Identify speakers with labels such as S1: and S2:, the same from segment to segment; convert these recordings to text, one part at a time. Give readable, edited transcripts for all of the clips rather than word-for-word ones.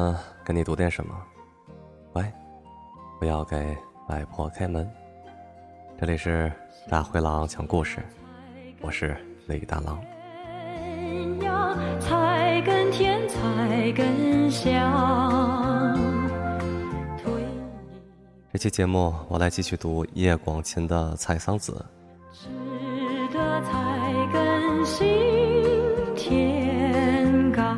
S1: 们跟你读点什么？喂，不要给外婆开门。这里是大灰狼讲故事，我是李大狼。
S2: 才更甜，才更香。
S1: 这期节目我来继续读叶广芩的《采桑子》。
S2: 吃的才更新甜感。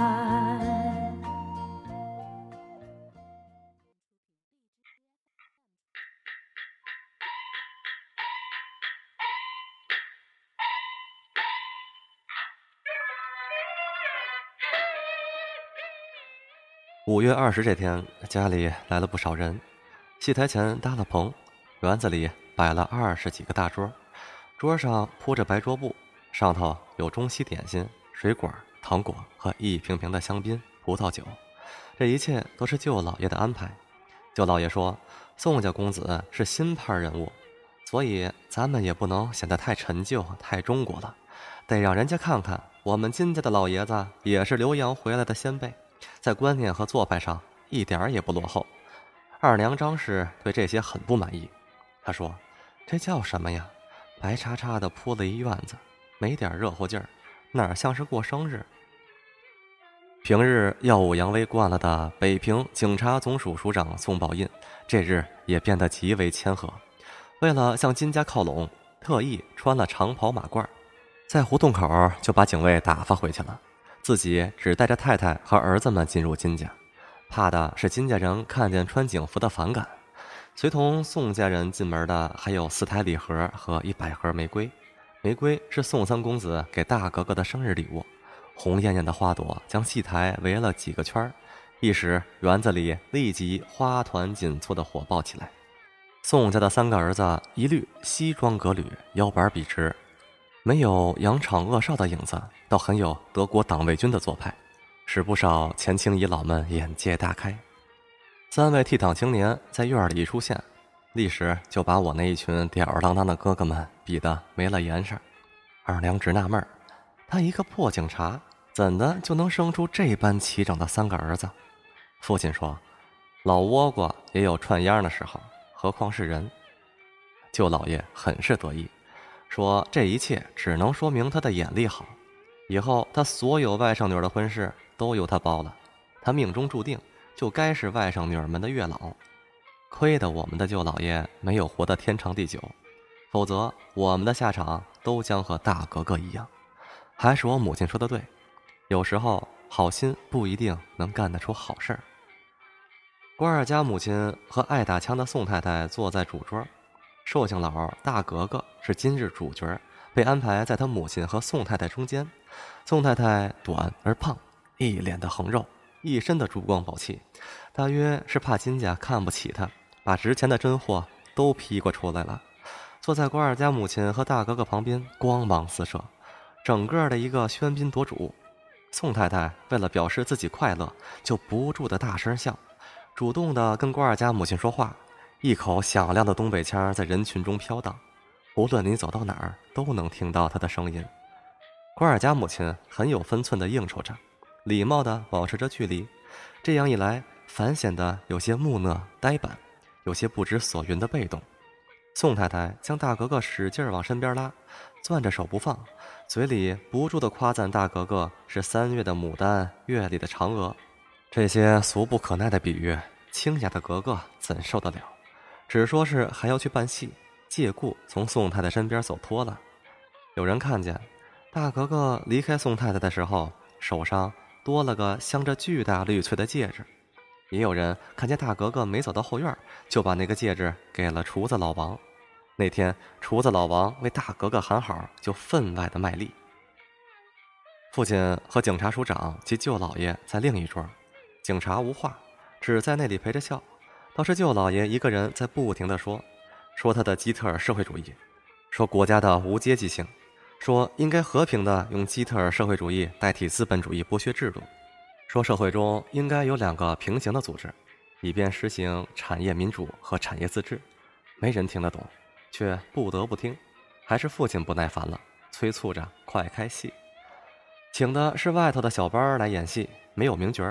S1: 5月20这天，家里来了不少人，戏台前搭了棚，园子里摆了20几个大桌，桌上铺着白桌布，上头有中西点心、水果、糖果和一瓶瓶的香槟、葡萄酒。这一切都是舅老爷的安排。舅老爷说，宋家公子是新派人物，所以咱们也不能显得太陈旧、太中国了，得让人家看看我们金家的老爷子也是留洋回来的先辈，在观念和做派上一点儿也不落后。二娘张氏对这些很不满意，她说，这叫什么呀，白叉叉的铺了一院子，没点热乎劲儿，哪像是过生日。平日耀武扬威惯了的北平警察总署署长宋宝印，这日也变得极为谦和，为了向金家靠拢，特意穿了长袍马褂，在胡同口就把警卫打发回去了，自己只带着太太和儿子们进入金家，怕的是金家人看见穿警服的反感。随同宋家人进门的还有4台礼盒和100盒玫瑰，玫瑰是宋三公子给大格格的生日礼物。红艳艳的花朵将戏台围了几个圈，一时园子里立即花团锦簇地火爆起来。宋家的3个儿子一律西装革履，腰板笔直，没有扬长恶少的影子，倒很有德国党卫军的做派，使不少前清遗老们眼界大开。3位倜傥青年在院里一出现，立时就把我那一群吊儿郎当的哥哥们比得没了颜色。二娘直纳闷，他一个破警察，怎的就能生出这般齐整的3个儿子？父亲说，老倭瓜也有串秧的时候，何况是人。舅老爷很是得意，说这一切只能说明他的眼力好，以后他所有外甥女儿的婚事都由他包了，他命中注定就该是外甥女儿们的月老。亏得我们的舅老爷没有活得天长地久，否则我们的下场都将和大格格一样。还是我母亲说的对，有时候好心不一定能干得出好事儿。官儿家母亲和爱打枪的宋太太坐在主桌，寿星佬大格格是今日主角，被安排在他母亲和宋太太中间。宋太太短而胖，一脸的横肉，一身的珠光宝气，大约是怕金家看不起她，把值钱的真货都批过出来了。坐在官儿家母亲和大格格旁边，光芒四射，整个的一个喧宾夺主。宋太太为了表示自己快乐，就不住的大声笑，主动的跟官儿家母亲说话，一口响亮的东北腔在人群中飘荡，无论你走到哪儿都能听到她的声音。官儿家母亲很有分寸的应酬着，礼貌地保持着距离，这样一来反显得有些木讷呆板，有些不知所云的被动。宋太太将大格格使劲往身边拉，攥着手不放，嘴里不住地夸赞大格格是3月的牡丹，月里的嫦娥。这些俗不可耐的比喻，清雅的格格怎受得了？只说是还要去办戏，借故从宋太太身边走脱了。有人看见大格格离开宋太太的时候，手上多了个镶着巨大绿翠的戒指，也有人看见大格格没走到后院，就把那个戒指给了厨子老王。那天厨子老王为大格格喊好，就分外的卖力。父亲和警察署长及舅老爷在另一桌，警察无话，只在那里陪着笑，倒是舅老爷一个人在不停地说他的基特尔社会主义，说国家的无阶级性，说应该和平的用基特尔社会主义代替资本主义剥削制度，说社会中应该有2个平行的组织，以便实行产业民主和产业自治。没人听得懂，却不得不听，还是父亲不耐烦了，催促着快开戏。请的是外头的小班来演戏，没有名角，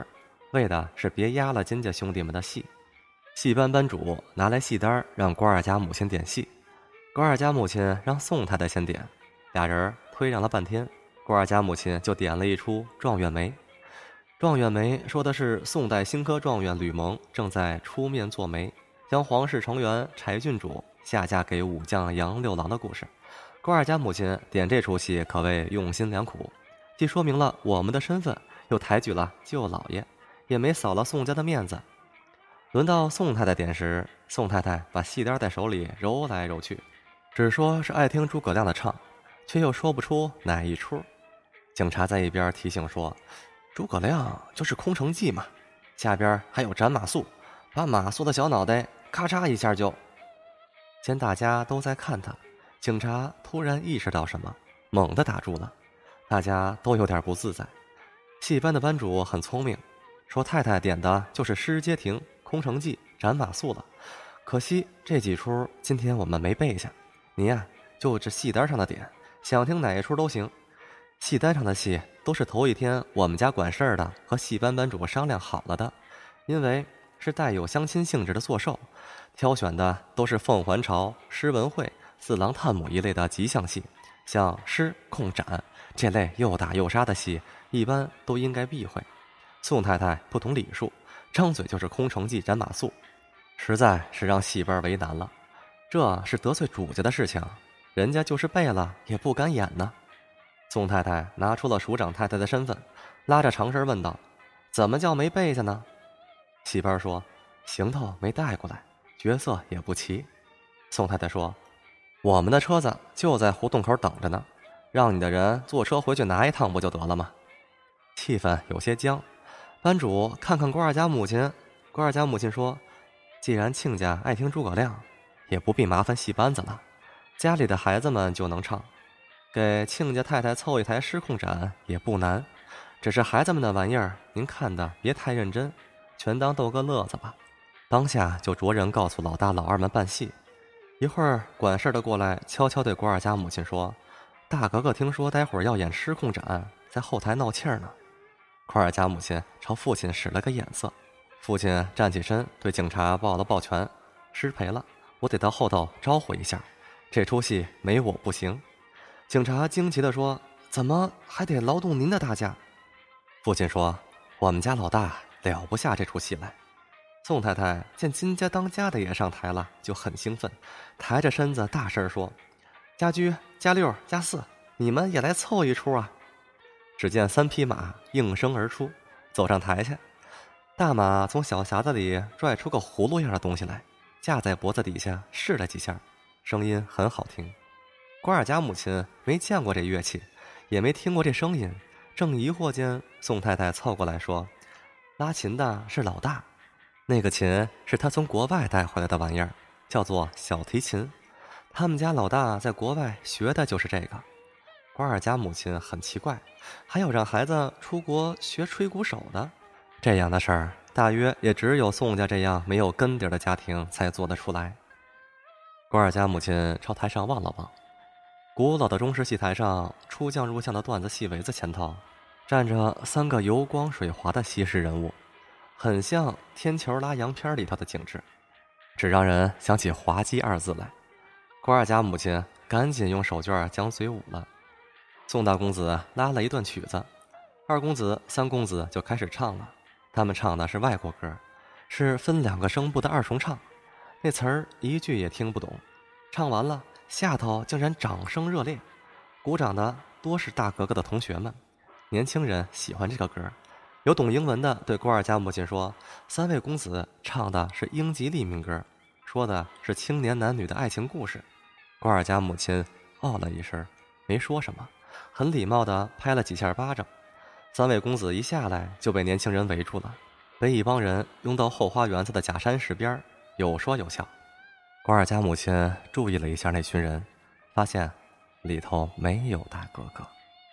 S1: 为的是别压了金家兄弟们的戏。戏班班主拿来戏单让关二家母亲点戏，关二家母亲让宋太太先点，俩人推让了半天，关二家母亲就点了一出《状元梅》。《状元梅》说的是宋代新科状元吕蒙正在出面做媒，将皇室成员柴郡主下嫁给武将杨六郎的故事。关二家母亲点这出戏可谓用心良苦，既说明了我们的身份，又抬举了舅老爷，也没扫了宋家的面子。轮到宋太太点时，宋太太把戏单在手里揉来揉去，只说是爱听诸葛亮的唱，却又说不出哪一出。警察在一边提醒说，诸葛亮就是空城计嘛，下边还有斩马谡，把马谡的小脑袋咔嚓一下就。见大家都在看他，警察突然意识到什么，猛地打住了，大家都有点不自在。戏班的班主很聪明，说太太点的就是诗街亭、空城计、斩马谡了，可惜这几出今天我们没背下，您呀就这戏单上的点，想听哪一出都行。戏单上的戏都是头一天我们家管事儿的和戏班班主商量好了的，因为是带有相亲性质的作寿，挑选的都是凤还巢、诗文会、四郎探母一类的吉祥戏，像诗、控、斩这类又打又杀的戏，一般都应该避讳。宋太太不懂礼数，张嘴就是空城计、斩马谡，实在是让戏班为难了。这是得罪主家的事情，人家就是背了也不敢演呢。宋太太拿出了署长太太的身份，拉着常身问道：“怎么叫没背下呢？”戏班说：“行头没带过来，角色也不齐。”宋太太说：“我们的车子就在胡同口等着呢，让你的人坐车回去拿一趟不就得了吗？”气氛有些僵。班主看看关二家母亲，关二家母亲说：“既然亲家爱听诸葛亮，也不必麻烦戏班子了，家里的孩子们就能唱。给亲家太太凑一台诗控斩也不难，只是孩子们的玩意儿，您看的别太认真，全当逗个乐子吧。”当下就着人告诉老大老二们办戏。一会儿管事的过来，悄悄对关二家母亲说：“大格格听说待会儿要演诗控斩，在后台闹气儿呢。”关二家母亲朝父亲使了个眼色，父亲站起身对警察抱了抱拳：“失陪了，我得到后头招呼一下，这出戏没我不行。”警察惊奇地说：“怎么还得劳动您的大驾？”父亲说：“我们家老大了不下这出戏来。”宋太太见金家当家的也上台了，就很兴奋，抬着身子大声说：“家居、家六、家四，你们也来凑一出啊！”只见3匹马应声而出，走上台去。大马从小匣子里拽出个葫芦样的东西来，架在脖子底下试了几下，声音很好听。关二家母亲没见过这乐器，也没听过这声音，正疑惑间，宋太太凑过来说：“拉琴的是老大，那个琴是他从国外带回来的玩意儿，叫做小提琴。他们家老大在国外学的就是这个。”关二家母亲很奇怪，还有让孩子出国学吹鼓手的，这样的事儿大约也只有宋家这样没有根底的家庭才做得出来。关二家母亲朝台上望了望，古老的中式戏台上，出将入相的段子戏围子前头，站着3个油光水滑的西式人物，很像天球拉洋片里头的景致，只让人想起滑稽2字来。关二家母亲赶紧用手绢将嘴捂了。宋大公子拉了一段曲子，2公子、3公子就开始唱了。他们唱的是外国歌，是分2个声部的2重唱，那词儿一句也听不懂。唱完了，下头竟然掌声热烈，鼓掌的多是大格格的同学们。年轻人喜欢这个歌，有懂英文的对关二家母亲说：“3位公子唱的是英吉利民歌，说的是青年男女的爱情故事。”关二家母亲哦了一声，没说什么，很礼貌地拍了几下巴掌。3位公子一下来就被年轻人围住了，被一帮人拥到后花园子的假山石边，有说有笑。关二家母亲注意了一下那群人，发现里头没有大格格。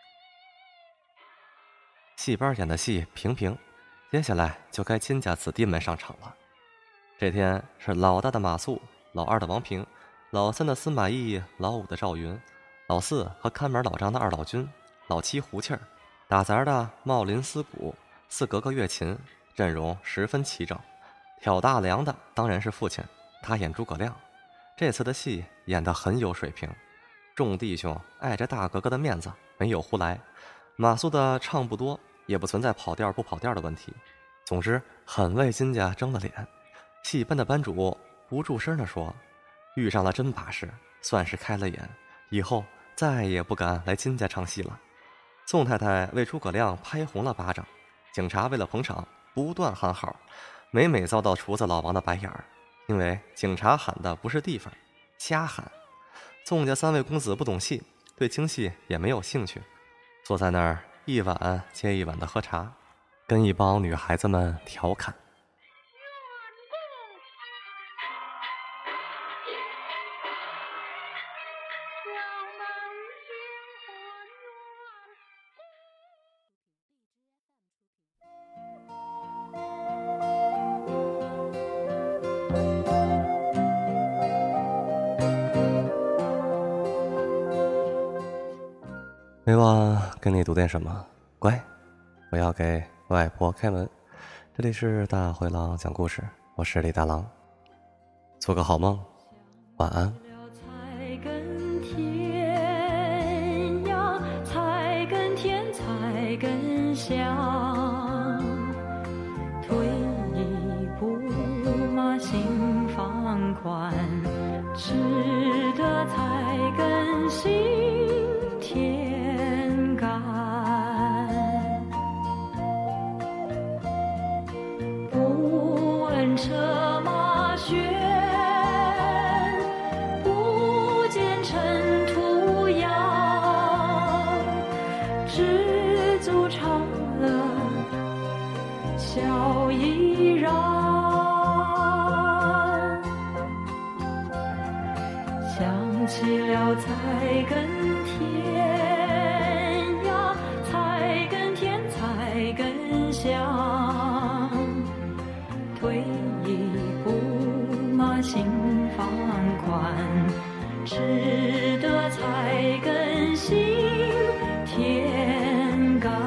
S1: 戏班演的戏平平，接下来就该金家子弟们上场了。这天是老大的马谡，老二的王平，老3的司马懿，老5的赵云，老4和看门老张的2老君，老7胡气儿，打杂的茂林思鼓，4格格乐琴， 阵容十分齐整。挑大梁的当然是父亲，他演诸葛亮。这次的戏演得很有水平，众弟兄碍着大哥哥的面子，没有胡来。马谡的唱不多，也不存在跑调不跑调的问题。总之，很为金家争了脸。戏班的班主不住声地说：“遇上了真把式，算是开了眼，以后再也不敢来金家唱戏了。”宋太太为诸葛亮拍红了巴掌，警察为了捧场不断喊好，每每遭到厨子老王的白眼儿，因为警察喊的不是地方，瞎喊。宋家三位公子不懂戏，对京戏也没有兴趣，坐在那儿一碗接一碗的喝茶，跟一帮女孩子们调侃。每晚跟你读点什么？乖，我要给外婆开门。这里是大灰狼讲故事，我是李大狼。做个好梦，晚安。
S2: 才跟天涯，才跟天，才跟乡。退一步嘛，心放宽，值得才跟心天干。不问车马喧，不见尘土扬，知足常乐，笑依然。想起了才跟天涯，才跟天，才跟乡。退一步嘛，心放宽，值得才跟心天干。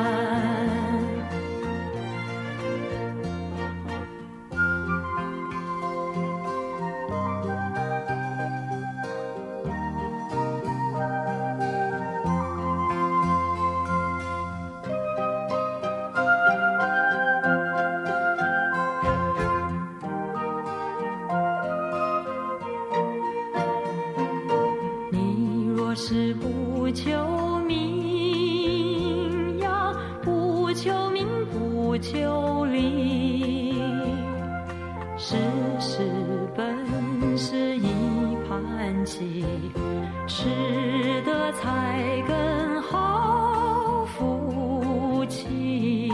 S2: 是不求名呀，不求名，不求利，世事本是一盘棋，吃得才跟好福气。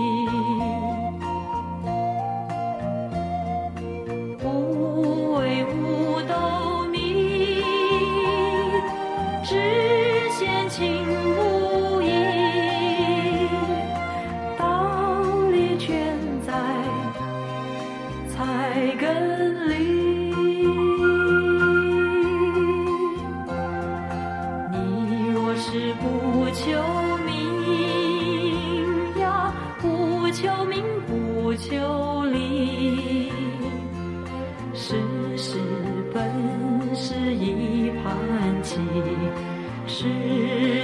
S2: 不为五斗米，只羡情无义，道理全在才跟理。你若是不求名呀，不求名，不求利，世事本是一盘棋，是